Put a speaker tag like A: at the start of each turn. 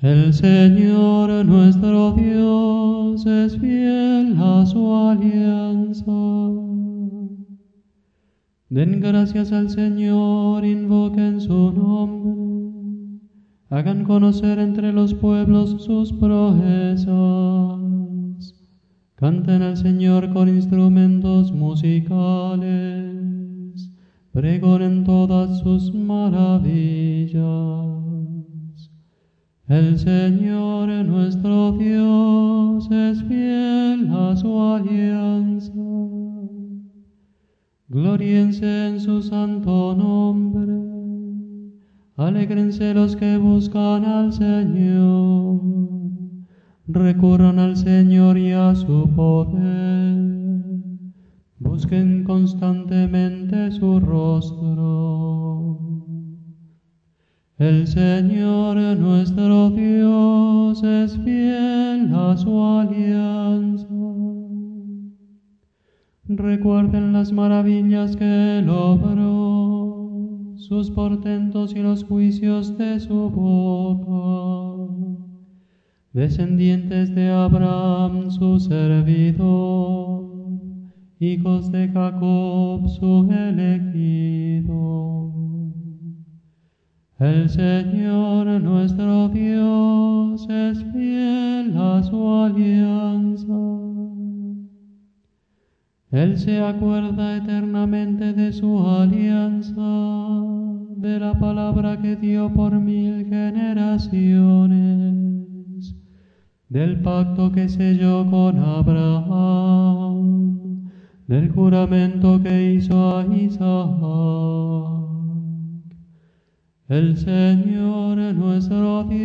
A: El Señor nuestro Dios es fiel a su alianza. Den gracias al Señor, invoquen su nombre, hagan conocer entre los pueblos sus proezas. Canten al Señor con instrumentos musicales, pregonen todas sus maravillas. El Señor nuestro Dios es fiel a su alianza. Glóriense en su santo nombre, alégrense los que buscan al Señor, recurran al Señor y a su poder, busquen constantemente su rostro. El Señor nuestro Dios es fiel a su alianza. Recuerden las maravillas que Él obró, sus portentos y los juicios de su boca. Descendientes de Abraham, su servidor, hijos de Jacob, su elegido. El Señor nuestro Dios es fiel a su alianza. Él se acuerda eternamente de su alianza, de la palabra que dio por 1000 generaciones, del pacto que selló con Abraham, del juramento que hizo a Isaac. El Señor nuestro Dios